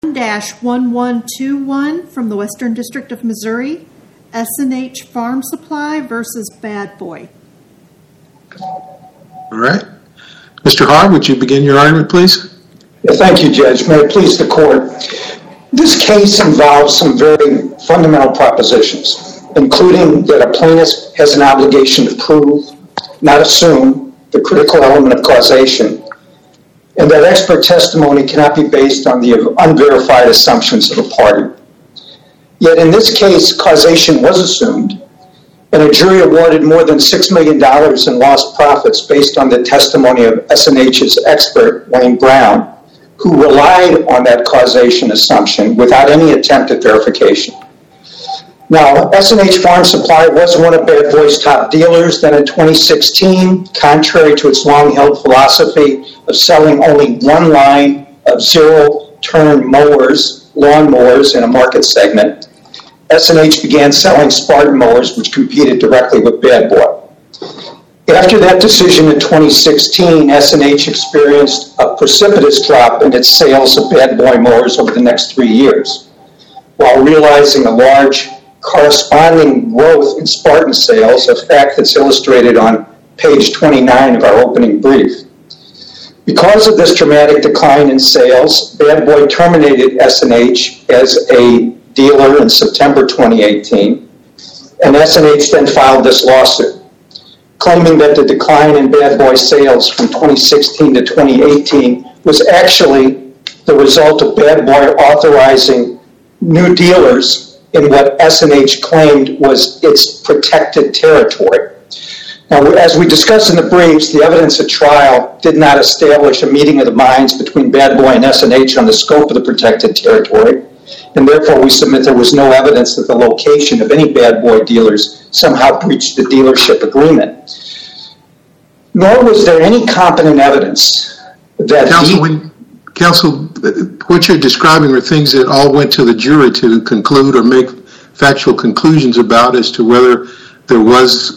-1121 from the Western District of Missouri, S&H Farm Supply versus Bad Boy. All right. Mr. Haar, would you begin your argument, please? Yeah, thank you, Judge. May it please the court. This case involves some very fundamental propositions, including that a plaintiff has an obligation to prove, not assume, the critical element of causation, and that expert testimony cannot be based on the unverified assumptions of a party. Yet in this case, causation was assumed, and a jury awarded more than $6 million in lost profits based on the testimony of S&H's expert, Wayne Brown, who relied on that causation assumption without any attempt at verification. Now, S&H Farm Supply was one of Bad Boy's top dealers. Then in 2016, contrary to its long-held philosophy of selling only one line of zero-turn mowers, lawn mowers in a market segment, S&H began selling Spartan mowers, which competed directly with Bad Boy. After that decision in 2016, S&H experienced a precipitous drop in its sales of Bad Boy mowers over the next 3 years, while realizing a large corresponding growth in Spartan sales, a fact that's illustrated on page 29 of our opening brief. Because of this dramatic decline in sales, Bad Boy terminated S&H as a dealer in September 2018, and S&H then filed this lawsuit, claiming that the decline in Bad Boy sales from 2016 to 2018 was actually the result of Bad Boy authorizing new dealers in what S&H claimed was its protected territory. Now, as we discussed in the briefs, the evidence at trial did not establish a meeting of the minds between Bad Boy and S&H on the scope of the protected territory, and therefore we submit there was no evidence that the location of any Bad Boy dealers somehow breached the dealership agreement. Nor was there any competent evidence that Counsel, what you're describing are things that all went to the jury to conclude or make factual conclusions about as to whether there was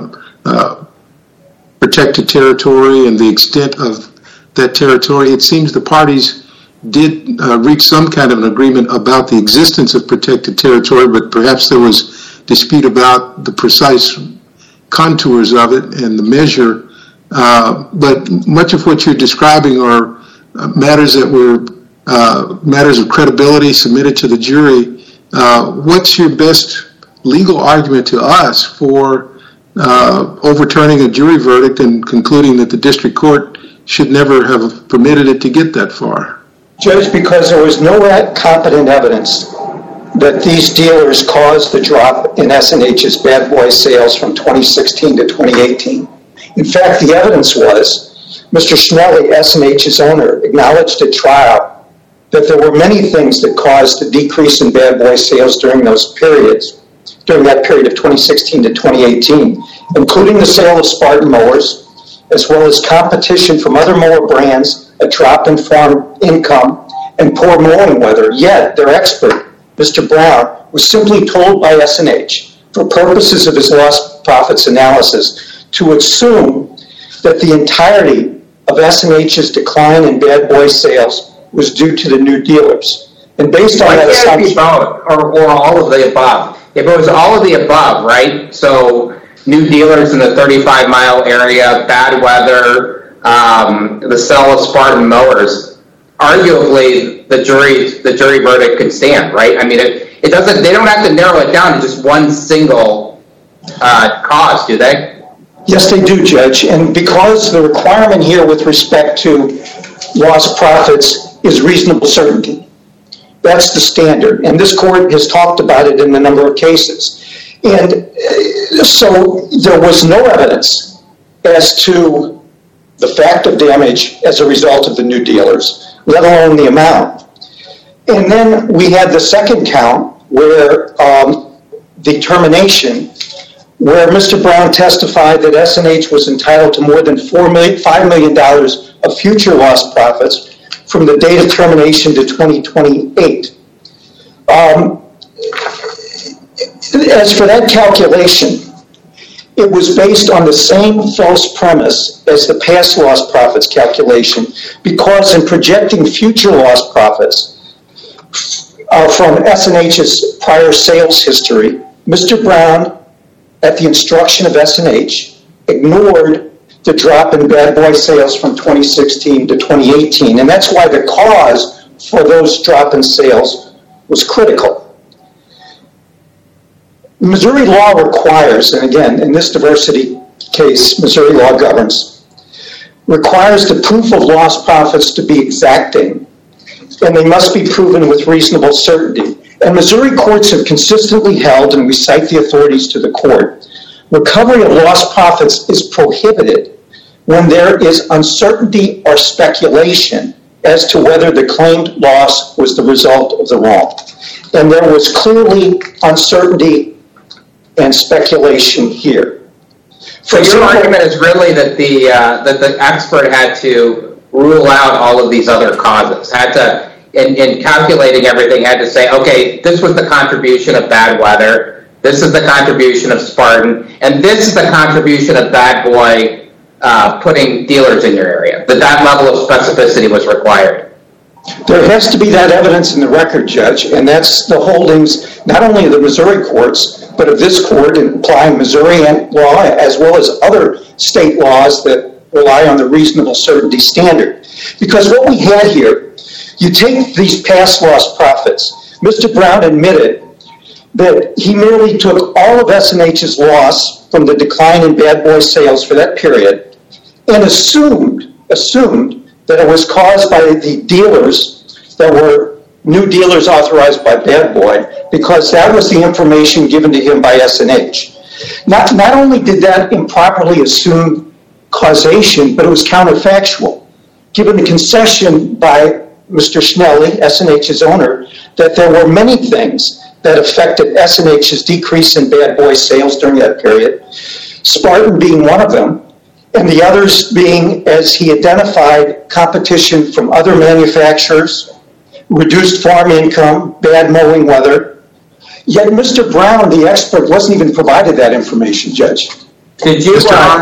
protected territory and the extent of that territory. It seems the parties did reach some kind of an agreement about the existence of protected territory, but perhaps there was dispute about the precise contours of it and the measure. But much of what you're describing are matters that were matters of credibility submitted to the jury. What's your best legal argument to us for overturning a jury verdict and concluding that the district court should never have permitted it to get that far? Judge, because there was no competent evidence that these dealers caused the drop in S&H's Bad Boy sales from 2016 to 2018. In fact, the evidence was Mr. Schnelly, S&H's owner, acknowledged at trial that there were many things that caused a decrease in Bad Boy sales during those periods, during that period of 2016 to 2018, including the sale of Spartan mowers, as well as competition from other mower brands, a drop in farm income, and poor mowing weather. Yet their expert, Mr. Brown, was simply told by S&H, for purposes of his lost profits analysis, to assume that the entirety of S&H's decline in Bad Boy sales was due to the new dealers. And based on that assumption, or all of the above. If it was all of the above, right? So new dealers in the 35-mile area, bad weather, the sale of Spartan mowers, arguably the jury verdict could stand, right? I mean, it doesn't. They don't have to narrow it down to just one single cause, do they? Yes, they do, Judge. And because the requirement here with respect to lost profits is reasonable certainty, that's the standard. And this court has talked about it in a number of cases. And so there was no evidence as to the fact of damage as a result of the new dealers, let alone the amount. And then we had the second count where the termination, where Mr. Brown testified that S&H was entitled to more than $5 million of future lost profits from the date of termination to 2028. As for that calculation, it was based on the same false premise as the past lost profits calculation, because in projecting future lost profits, from S&H's prior sales history, Mr. Brown, at the instruction of S&H, ignored the drop in bad boy sales from 2016 to 2018, and that's why the cause for those drop in sales was critical. Missouri law requires, and again, in this diversity case, Missouri law governs, requires the proof of lost profits to be exacting, and they must be proven with reasonable certainty. And Missouri courts have consistently held, and we cite the authorities to the court, recovery of lost profits is prohibited when there is uncertainty or speculation as to whether the claimed loss was the result of the wrong. And there was clearly uncertainty and speculation here. So your argument is really that the expert had to rule out all of these other causes, had to, in calculating everything, had to say, okay, this was the contribution of bad weather, this is the contribution of Spartan, and this is the contribution of Bad Boy putting dealers in your area, that level of specificity was required. There has to be that evidence in the record, Judge, and that's the holdings not only of the Missouri courts, but of this court in applying Missouri law as well as other state laws that rely on the reasonable certainty standard. Because what we had here, you take these past lost profits. Mr. Brown admitted that he merely took all of S&H's loss from the decline in Bad Boy sales for that period and assumed that it was caused by the dealers that were new dealers authorized by Bad Boy, because that was the information given to him by S&H. Not only did that improperly assume causation, but it was counterfactual, given the concession by Mr. Schnelly, S&H's owner, that there were many things that affected S&H's decrease in Bad Boy sales during that period, Spartan being one of them, and the others being, as he identified, competition from other manufacturers, reduced farm income, bad mowing weather. Yet Mr. Brown, the expert, wasn't even provided that information, Judge. Did you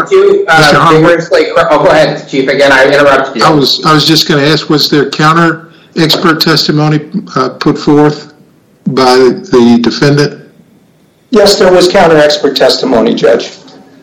vigorously... Oh, go ahead, Chief. Again, I interrupted you. I was just going to ask, was there counter expert testimony put forth by the defendant? Yes, there was counter expert testimony, Judge.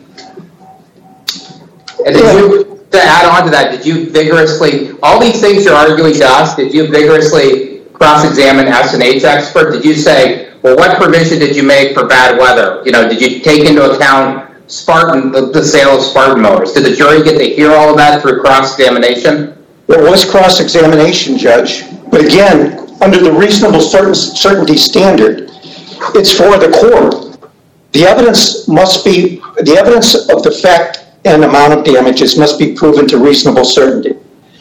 And to add on to that, did you vigorously, all these things you're arguing to us, did you vigorously cross-examine S&H expert? Did you say, well, what provision did you make for bad weather? Did you take into account Spartan, the sale of Spartan motors? Did the jury get to hear all of that through cross-examination? There was cross-examination, Judge. But again, under the reasonable certainty standard, it's for the court. The evidence of the fact and amount of damages must be proven to reasonable certainty.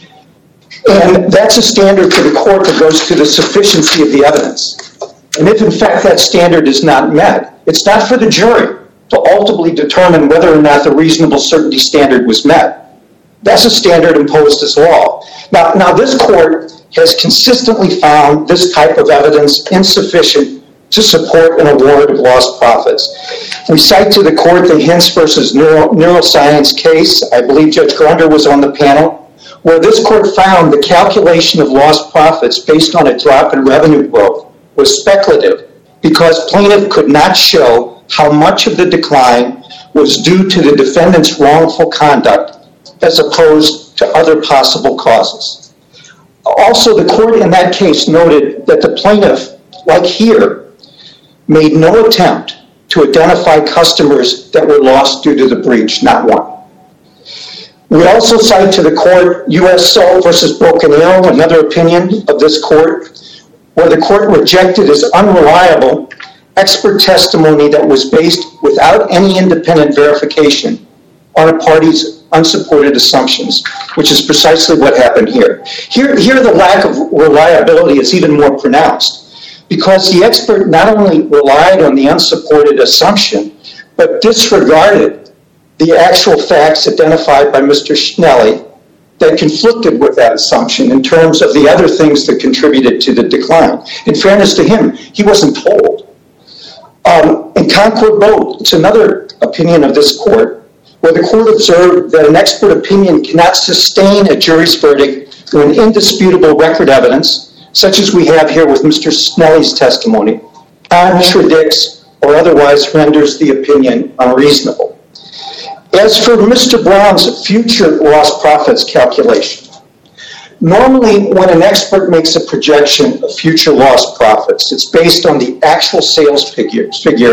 And that's a standard for the court that goes to the sufficiency of the evidence. And if in fact that standard is not met, it's not for the jury to ultimately determine whether or not the reasonable certainty standard was met. That's a standard imposed as law. Now this court has consistently found this type of evidence insufficient to support an award of lost profits. We cite to the court the Hintz versus neuroscience case. I believe Judge Grunder was on the panel, where this court found the calculation of lost profits based on a drop in revenue growth was speculative because plaintiff could not show how much of the decline was due to the defendant's wrongful conduct as opposed to other possible causes. Also, the court in that case noted that the plaintiff, like here, made no attempt to identify customers that were lost due to the breach, not one. We also cite to the court U.S. Salt versus Broken Arrow, another opinion of this court, where the court rejected as unreliable expert testimony that was based without any independent verification on a party's unsupported assumptions, which is precisely what happened here. Here the lack of reliability is even more pronounced, because the expert not only relied on the unsupported assumption, but disregarded the actual facts identified by Mr. Schnelly that conflicted with that assumption in terms of the other things that contributed to the decline. In fairness to him, he wasn't told. In Concord Boat, it's another opinion of this court, where the court observed that an expert opinion cannot sustain a jury's verdict when indisputable record evidence, such as we have here with Mr. Snelly's testimony, contradicts or otherwise renders the opinion unreasonable. As for Mr. Brown's future lost profits calculation, normally when an expert makes a projection of future lost profits, it's based on the actual sales figure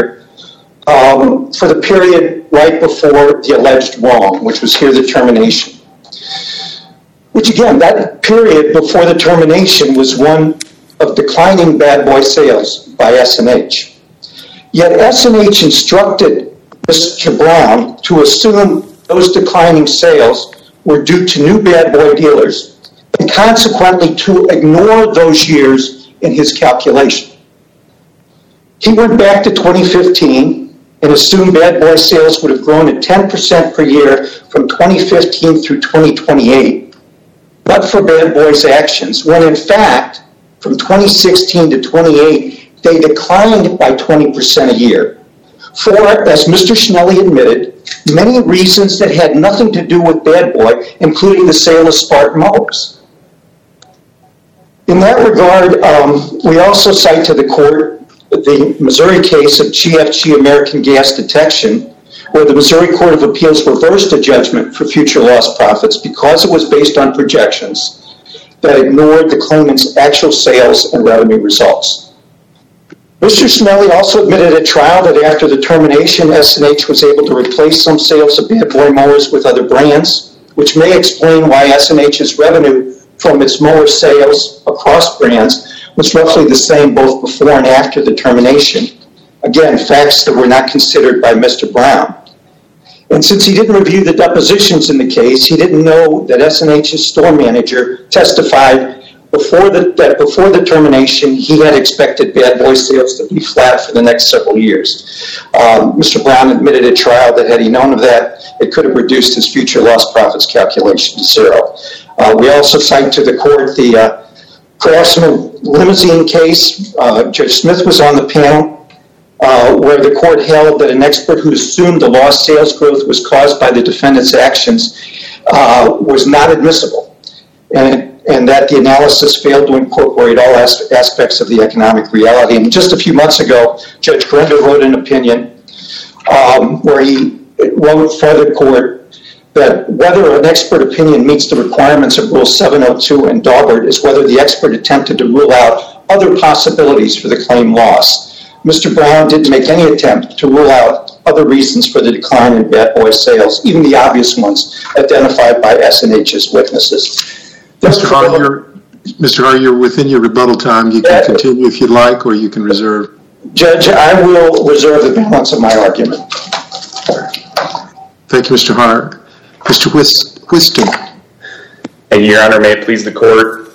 for the period right before the alleged wrong, which was here the termination. Which again, that period before the termination was one of declining bad boy sales by S&H. Yet S&H instructed Mr. Brown to assume those declining sales were due to new bad boy dealers and consequently to ignore those years in his calculation. He went back to 2015 and assumed bad boy sales would have grown at 10% per year from 2015 through 2028, but for bad boys' actions, when in fact, from 2016 to 28, they declined by 20% a year. For, as Mr. Snelly admitted, many reasons that had nothing to do with bad boy, including the sale of Spartan mowers. In that regard, we also cite to the court the Missouri case of GFG American Gas Detection, where the Missouri Court of Appeals reversed a judgment for future lost profits because it was based on projections that ignored the claimant's actual sales and revenue results. Mr. Snelly also admitted at trial that after the termination, S&H was able to replace some sales of bad boy mowers with other brands, which may explain why S&H's revenue from its mower sales across brands was roughly the same both before and after the termination. Again, facts that were not considered by Mr. Brown. And since he didn't review the depositions in the case, he didn't know that S&H's store manager testified that before the termination, he had expected bad boy sales to be flat for the next several years. Mr. Brown admitted at trial that had he known of that, it could have reduced his future lost profits calculation to zero. We also cite to the court the Craftsman limousine case. Judge Smith was on the panel where the court held that an expert who assumed the lost sales growth was caused by the defendant's actions was not admissible, and that the analysis failed to incorporate all aspects of the economic reality. And just a few months ago, Judge Grender wrote an opinion where he wrote for the court that whether an expert opinion meets the requirements of Rule 702 and Daubert is whether the expert attempted to rule out other possibilities for the claim loss. Mr. Brown didn't make any attempt to rule out other reasons for the decline in bad boy sales, even the obvious ones identified by S&H's witnesses. Mr. Hart, you're within your rebuttal time. You can continue if you'd like, or you can reserve. Judge, I will reserve the balance of my argument. Thank you, Mr. Hart. Mr. Whiston. Thank you, Your Honor. May it please the court.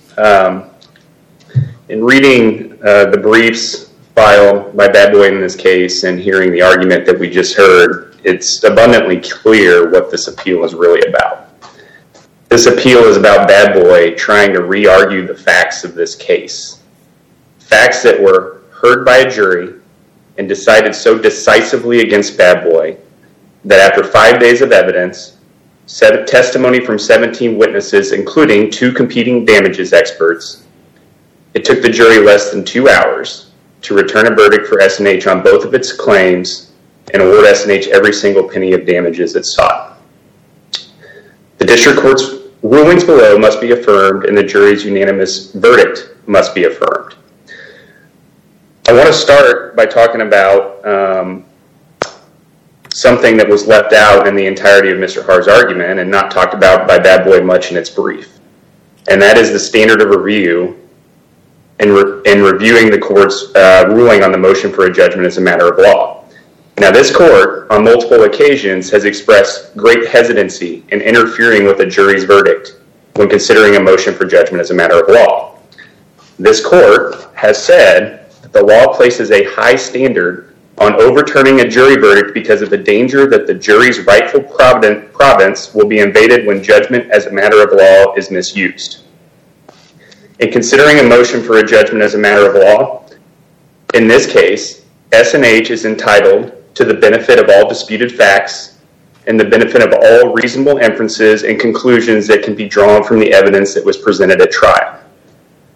In reading the briefs filed by Bad Boy in this case and hearing the argument that we just heard, it's abundantly clear what this appeal is really about. This appeal is about Bad Boy trying to re-argue the facts of this case. Facts that were heard by a jury and decided so decisively against Bad Boy that after 5 days of evidence, testimony from 17 witnesses, including 2 competing damages experts, it took the jury less than 2 hours to return a verdict for S&H on both of its claims and award S&H every single penny of damages it sought. The district court's rulings below must be affirmed and the jury's unanimous verdict must be affirmed. I want to start by talking about something that was left out in the entirety of Mr. Hart's argument and not talked about by Bad Boy much in its brief. And that is the standard of review in reviewing the court's ruling on the motion for a judgment as a matter of law. Now, this court, on multiple occasions, has expressed great hesitancy in interfering with a jury's verdict when considering a motion for judgment as a matter of law. This court has said that the law places a high standard on overturning a jury verdict because of the danger that the jury's rightful province will be invaded when judgment as a matter of law is misused. In considering a motion for a judgment as a matter of law, in this case, S&H is entitled to the benefit of all disputed facts and the benefit of all reasonable inferences and conclusions that can be drawn from the evidence that was presented at trial.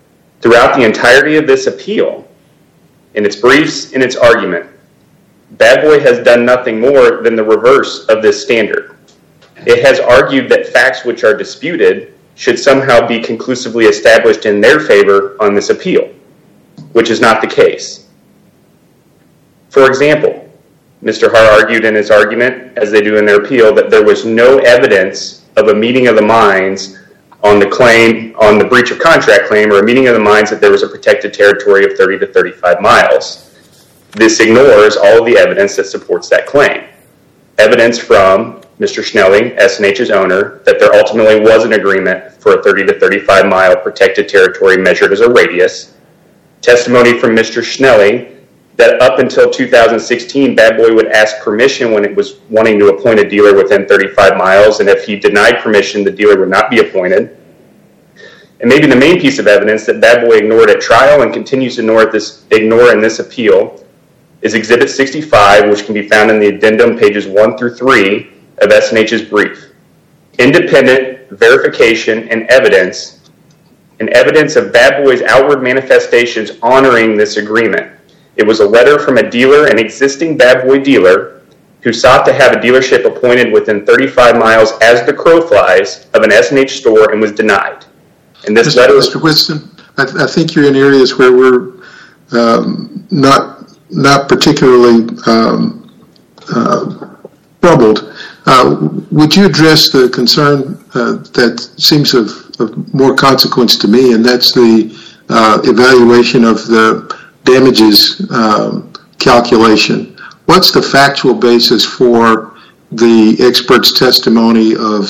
Throughout the entirety of this appeal, in its briefs, in its argument, Bad Boy has done nothing more than the reverse of this standard. It has argued that facts which are disputed should somehow be conclusively established in their favor on this appeal, which is not the case. For example, Mr. Haar argued in his argument, as they do in their appeal, that there was no evidence of a meeting of the minds on the claim, on the breach of contract claim, or a meeting of the minds that there was a protected territory of 30 to 35 miles. This ignores all of the evidence that supports that claim. Evidence from Mr. Schnelling, S&H's owner, that there ultimately was an agreement for a 30 to 35 mile protected territory measured as a radius. Testimony from Mr. Schnelling that up until 2016, Bad Boy would ask permission when it was wanting to appoint a dealer within 35 miles, and if he denied permission, the dealer would not be appointed. And maybe the main piece of evidence that Bad Boy ignored at trial and continues to ignore in this appeal is Exhibit 65, which can be found in the addendum pages 1 through 3 of S&H's brief. Independent verification and evidence of Bad Boy's outward manifestations honoring this agreement. It was a letter from a dealer, an existing Bad Boy dealer, who sought to have a dealership appointed within 35 miles as the crow flies of an S&H store and was denied. And this letter... Mr. Whitston, I think you're in areas where we're not particularly troubled. Would you address the concern that seems of more consequence to me, and that's the evaluation of the damages calculation? What's the factual basis for the expert's testimony of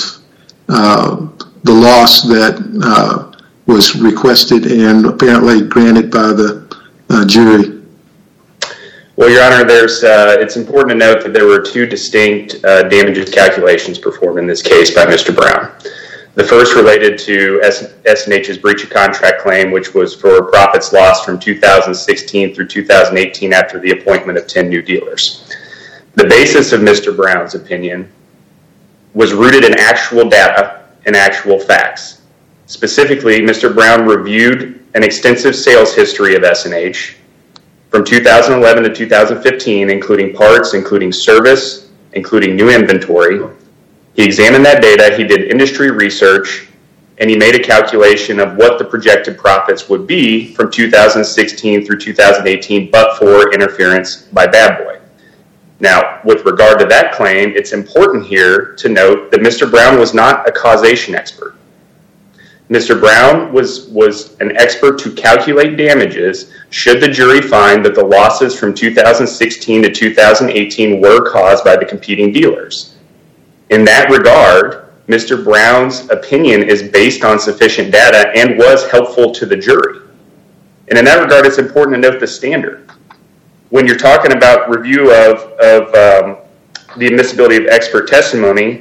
the loss that was requested and apparently granted by the jury? Well, Your Honor, it's important to note that there were two distinct damages calculations performed in this case by Mr. Brown. The first related to S&H's breach of contract claim, which was for profits lost from 2016 through 2018 after the appointment of 10 new dealers. The basis of Mr. Brown's opinion was rooted in actual data and actual facts. Specifically, Mr. Brown reviewed an extensive sales history of S&H from 2011 to 2015, including parts, including service, including new inventory. He examined that data, he did industry research, and he made a calculation of what the projected profits would be from 2016 through 2018, but for interference by Bad Boy. Now, with regard to that claim, it's important here to note that Mr. Brown was not a causation expert. Mr. Brown was an expert to calculate damages should the jury find that the losses from 2016 to 2018 were caused by the competing dealers. In that regard, Mr. Brown's opinion is based on sufficient data and was helpful to the jury. And in that regard, it's important to note the standard. When you're talking about review of the admissibility of expert testimony,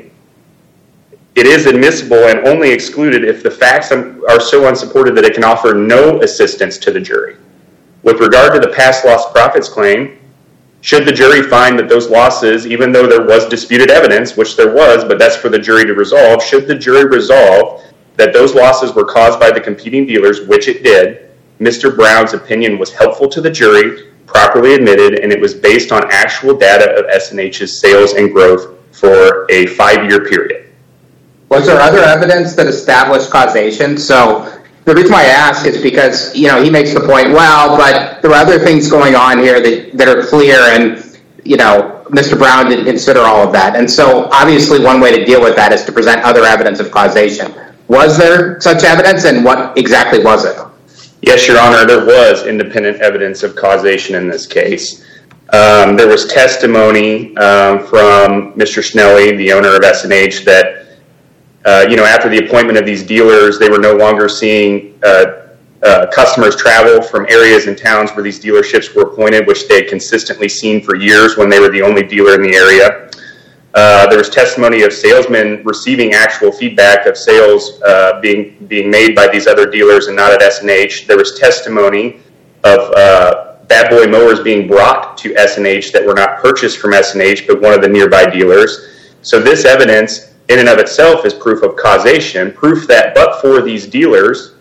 it is admissible and only excluded if the facts are so unsupported that it can offer no assistance to the jury. With regard to the past lost profits claim, should the jury find that those losses, even though there was disputed evidence, which there was, but that's for the jury to resolve, should the jury resolve that those losses were caused by the competing dealers, which it did, Mr. Brown's opinion was helpful to the jury, properly admitted, and it was based on actual data of S&H's sales and growth for a 5-year period. Was there other evidence that established causation? So the reason why I ask is because, he makes the point, well, but there are other things going on here that are clear, and, Mr. Brown didn't consider all of that. And so obviously one way to deal with that is to present other evidence of causation. Was there such evidence, and what exactly was it? Yes, Your Honor, there was independent evidence of causation in this case. There was testimony from Mr. Schnelly, the owner of S&H, that after the appointment of these dealers, they were no longer seeing customers travel from areas and towns where these dealerships were appointed, which they had consistently seen for years when they were the only dealer in the area. There was testimony of salesmen receiving actual feedback of sales being made by these other dealers and not at S&H. There was testimony of Bad Boy mowers being brought to S&H that were not purchased from S&H, but one of the nearby dealers. So this evidence in and of itself is proof of causation, proof that but for these dealers,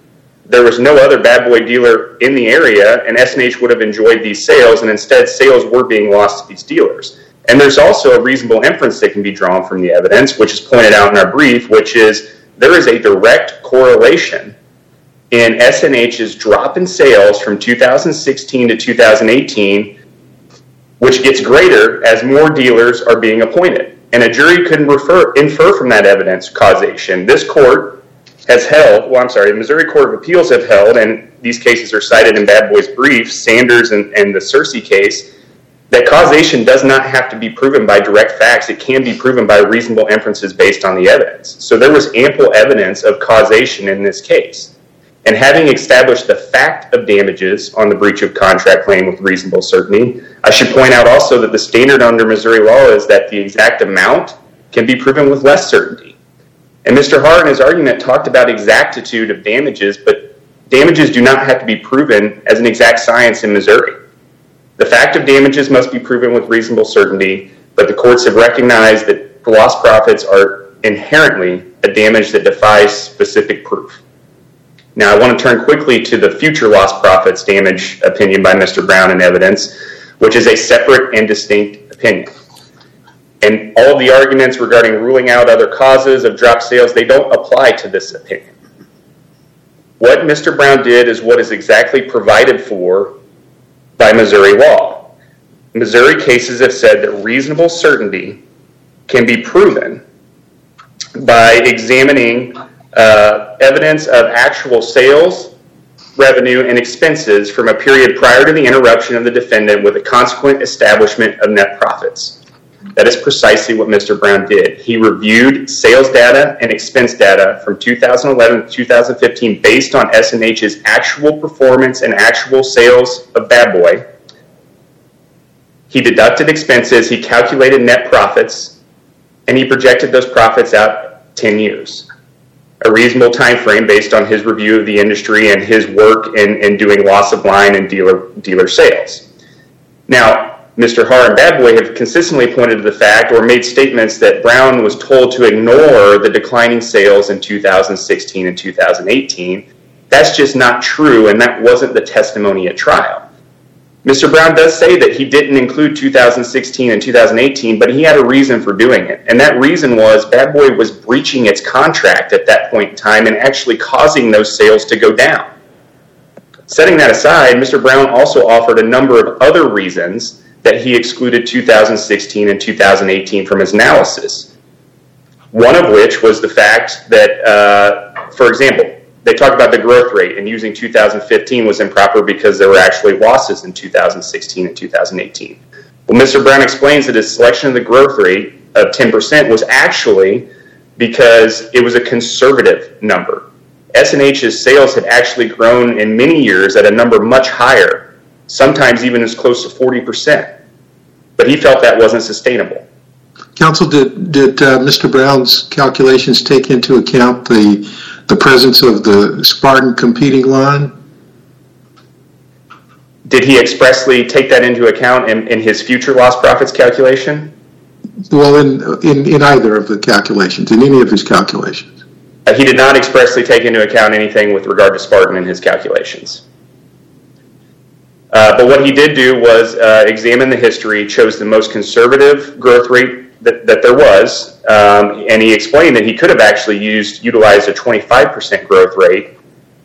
there was no other Bad Boy dealer in the area, and S&H would have enjoyed these sales, and instead sales were being lost to these dealers. And there's also a reasonable inference that can be drawn from the evidence, which is pointed out in our brief, which is there is a direct correlation in S&H's drop in sales from 2016 to 2018, which gets greater as more dealers are being appointed. And a jury couldn't infer from that evidence causation. This court has held, the Missouri Court of Appeals have held, and these cases are cited in Bad Boy's brief, Sanders and the Searcy case, that causation does not have to be proven by direct facts. It can be proven by reasonable inferences based on the evidence. So there was ample evidence of causation in this case. And having established the fact of damages on the breach of contract claim with reasonable certainty, I should point out also that the standard under Missouri law is that the exact amount can be proven with less certainty. And Mr. Haar in his argument talked about exactitude of damages, but damages do not have to be proven as an exact science in Missouri. The fact of damages must be proven with reasonable certainty, but the courts have recognized that lost profits are inherently a damage that defies specific proof. Now, I want to turn quickly to the future lost profits damage opinion by Mr. Brown in evidence, which is a separate and distinct opinion. And all of the arguments regarding ruling out other causes of drop sales, they don't apply to this opinion. What Mr. Brown did is what is exactly provided for by Missouri law. Missouri cases have said that reasonable certainty can be proven by examining evidence of actual sales, revenue, and expenses from a period prior to the interruption of the defendant with a consequent establishment of net profits. That is precisely what Mr. Brown did. He reviewed sales data and expense data from 2011 to 2015 based on S&H's actual performance and actual sales of Bad Boy. He deducted expenses, he calculated net profits, and he projected those profits out 10 years. A reasonable time frame based on his review of the industry and his work in doing loss of line and dealer sales. Now, Mr. Haar and Bad Boy have consistently pointed to the fact or made statements that Brown was told to ignore the declining sales in 2016 and 2018. That's just not true, and that wasn't the testimony at trial. Mr. Brown does say that he didn't include 2016 and 2018, but he had a reason for doing it. And that reason was Bad Boy was breaching its contract at that point in time and actually causing those sales to go down. Setting that aside, Mr. Brown also offered a number of other reasons that he excluded 2016 and 2018 from his analysis. One of which was the fact that, for example, they talk about the growth rate, and using 2015 was improper because there were actually losses in 2016 and 2018. Well, Mr. Brown explains that his selection of the growth rate of 10% was actually because it was a conservative number. S&H's sales had actually grown in many years at a number much higher, sometimes even as close to 40%. But he felt that wasn't sustainable. Counsel, did Mr. Brown's calculations take into account the presence of the Spartan competing line? Did he expressly take that into account in his future lost profits calculation? Well, in either of the calculations, in any of his calculations. He did not expressly take into account anything with regard to Spartan in his calculations. But what he did do was examine the history, chose the most conservative growth rate that there was, and he explained that he could have actually utilized a 25% growth rate,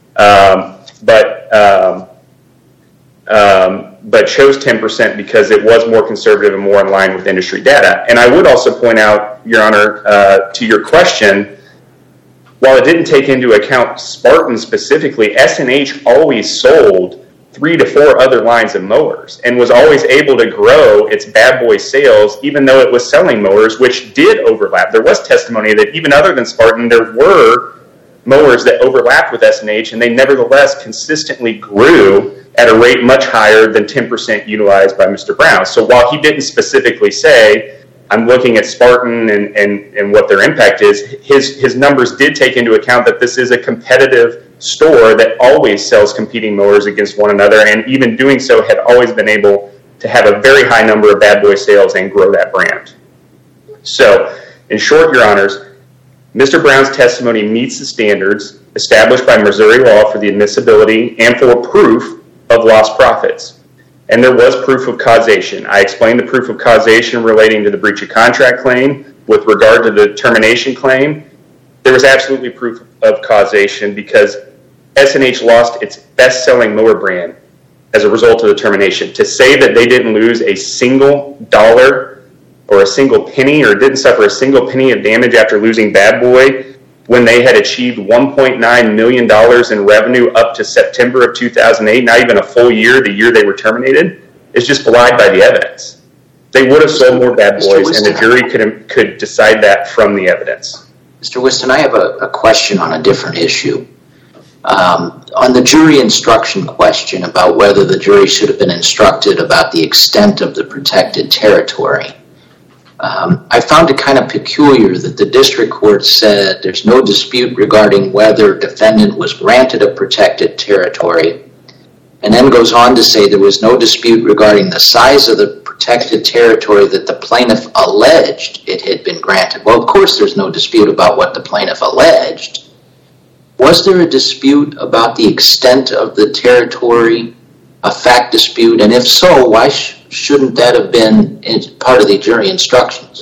but chose 10% because it was more conservative and more in line with industry data. And I would also point out, Your Honor, to your question, while it didn't take into account Spartan specifically, S&H always sold 3 to 4 other lines of mowers and was always able to grow its Bad Boy sales even though it was selling mowers, which did overlap. There was testimony that even other than Spartan, there were mowers that overlapped with S&H, and they nevertheless consistently grew at a rate much higher than 10% utilized by Mr. Brown. So while he didn't specifically say, I'm looking at Spartan and what their impact is, his numbers did take into account that this is a competitive store that always sells competing mowers against one another, and even doing so had always been able to have a very high number of Bad Boy sales and grow that brand. So, in short, Your Honors, Mr. Brown's testimony meets the standards established by Missouri law for the admissibility and for proof of lost profits. And there was proof of causation. I explained the proof of causation relating to the breach of contract claim. With regard to the termination claim, there was absolutely proof of causation because S&H lost its best-selling mower brand as a result of the termination. To say that they didn't lose a single dollar or a single penny or didn't suffer a single penny of damage after losing Bad Boy when they had achieved $1.9 million in revenue up to September of 2008, not even a full year, the year they were terminated, is just belied by the evidence. They would have sold more Bad Boys, and the jury could decide that from the evidence. Mr. Whiston, I have a question on a different issue. On the jury instruction question about whether the jury should have been instructed about the extent of the protected territory, I found it kind of peculiar that the district court said there's no dispute regarding whether defendant was granted a protected territory, and then goes on to say there was no dispute regarding the size of the protected territory that the plaintiff alleged it had been granted. Well, of course there's no dispute about what the plaintiff alleged. Was there a dispute about the extent of the territory, a fact dispute, and if so, why shouldn't that have been part of the jury instructions?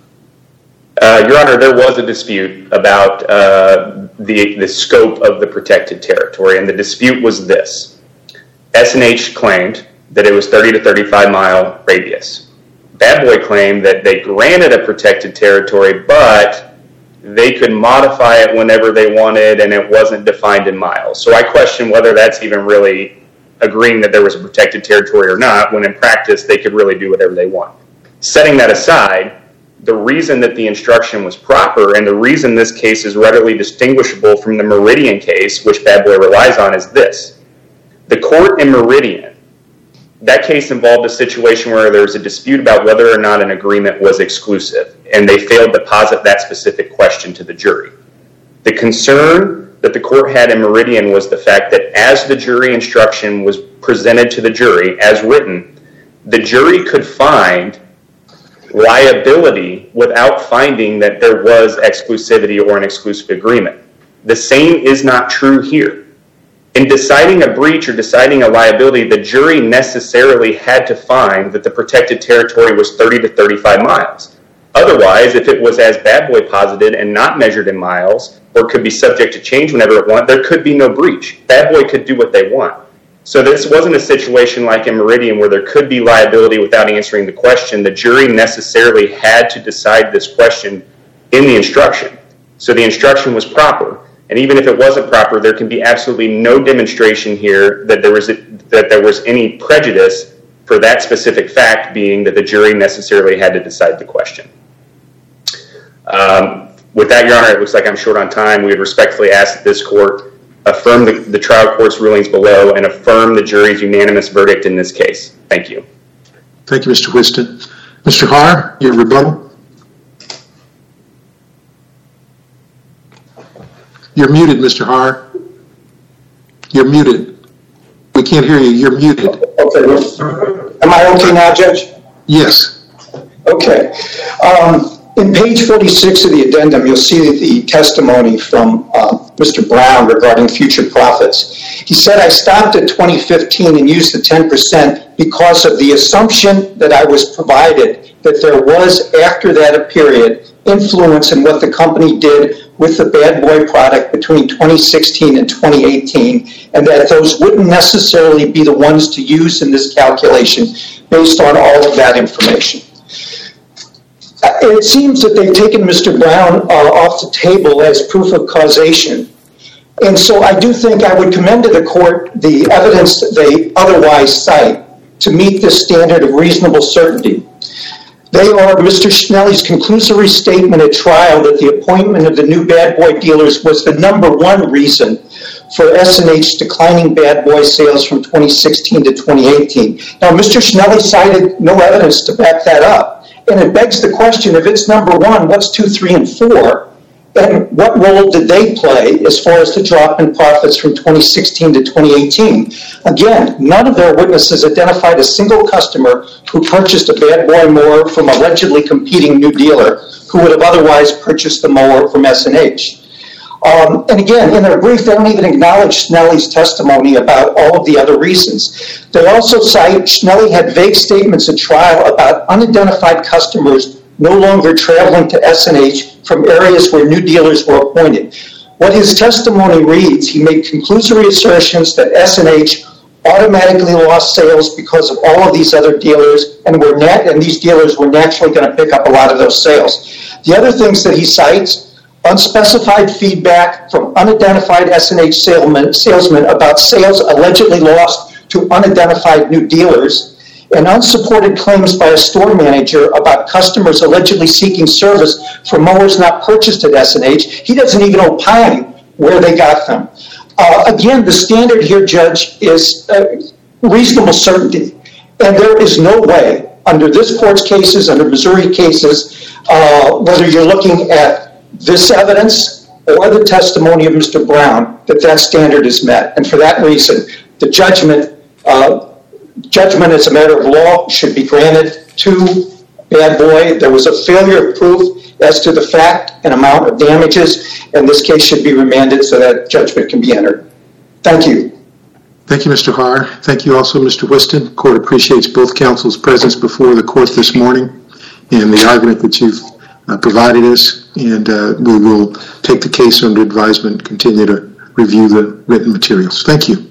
Your Honor, there was a dispute about the scope of the protected territory, and the dispute was this. S&H claimed that it was 30 to 35 mile radius. Bad Boy claimed that they granted a protected territory, but they could modify it whenever they wanted, and it wasn't defined in miles. So I question whether that's even really agreeing that there was a protected territory or not, when in practice they could really do whatever they want. Setting that aside, the reason that the instruction was proper and the reason this case is readily distinguishable from the Meridian case, which Bad Boy relies on, is this. The court in Meridian, that case involved a situation where there was a dispute about whether or not an agreement was exclusive, and they failed to posit that specific question to the jury. The concern that the court had in Meridian was the fact that as the jury instruction was presented to the jury, as written, the jury could find liability without finding that there was exclusivity or an exclusive agreement. The same is not true here. In deciding a breach or deciding a liability, the jury necessarily had to find that the protected territory was 30 to 35 miles. Otherwise, if it was as Bad Boy posited and not measured in miles, or could be subject to change whenever it wanted, there could be no breach. Bad Boy could do what they want. So this wasn't a situation like in Meridian where there could be liability without answering the question. The jury necessarily had to decide this question in the instruction. So the instruction was proper. And even if it wasn't proper, there can be absolutely no demonstration here that there was any prejudice for that specific fact, being that the jury necessarily had to decide the question. With that, Your Honor, it looks like I'm short on time. We would respectfully ask that this court affirm the trial court's rulings below and affirm the jury's unanimous verdict in this case. Thank you. Thank you, Mr. Whiston. Mr. Haar, your rebuttal? You're muted, Mr. Haar. You're muted. We can't hear you. You're muted. Okay. Am I okay now, Judge? Yes. Okay. In page 46 of the addendum, you'll see the testimony from Mr. Brown regarding future profits. He said, I stopped at 2015 and used the 10% because of the assumption that I was provided that there was, after that period, influence in what the company did with the Bad Boy product between 2016 and 2018, and that those wouldn't necessarily be the ones to use in this calculation based on all of that information. It seems that they've taken Mr. Brown off the table as proof of causation. And so I do think I would commend to the court the evidence that they otherwise cite to meet the standard of reasonable certainty. They are Mr. Schnelly's conclusory statement at trial that the appointment of the new Bad Boy dealers was the number one reason for S&H declining Bad Boy sales from 2016 to 2018. Now, Mr. Schnelly cited no evidence to back that up. And it begs the question, if it's number one, what's 2, 3, and 4? And what role did they play as far as the drop in profits from 2016 to 2018? Again, none of their witnesses identified a single customer who purchased a Bad Boy mower from a allegedly competing new dealer who would have otherwise purchased the mower from S&H. And again, in their brief, they don't even acknowledge Schnelly's testimony about all of the other reasons. They also cite Schnelly had vague statements at trial about unidentified customers no longer traveling to S&H from areas where new dealers were appointed. What his testimony reads, he made conclusory assertions that S&H automatically lost sales because of all of these other dealers, and these dealers were naturally going to pick up a lot of those sales. The other things that he cites, unspecified feedback from unidentified S&H salesmen about sales allegedly lost to unidentified new dealers, and unsupported claims by a store manager about customers allegedly seeking service for mowers not purchased at S&H. He doesn't even opine where they got them. Again, the standard here, Judge, is reasonable certainty. And there is no way, under this court's cases, under Missouri cases, whether you're looking at this evidence or the testimony of Mr. Brown, that standard is met. And for that reason, the judgment as a matter of law should be granted to Bad Boy. There was a failure of proof as to the fact and amount of damages, and this case should be remanded so that judgment can be entered. Thank you. Thank you, Mr. Haar. Thank you also, Mr. Whiston. The court appreciates both counsel's presence before the court this morning and the argument that you've provided us, and we will take the case under advisement, continue to review the written materials. Thank you.